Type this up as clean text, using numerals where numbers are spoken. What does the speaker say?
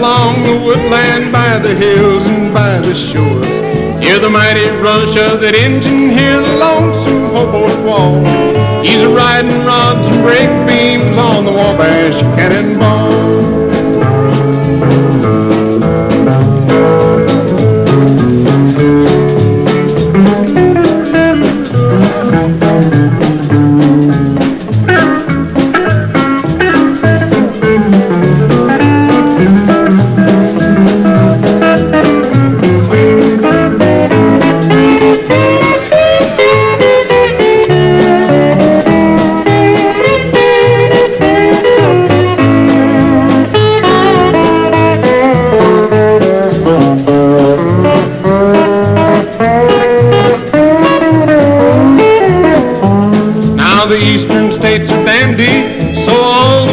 along the woodland, by the hills and by the shore. Hear the mighty rush of that engine, hear the lonesome hobo squall. He's riding rods and brake beams on the Wabash Cannonball. The eastern states are dandy, so all the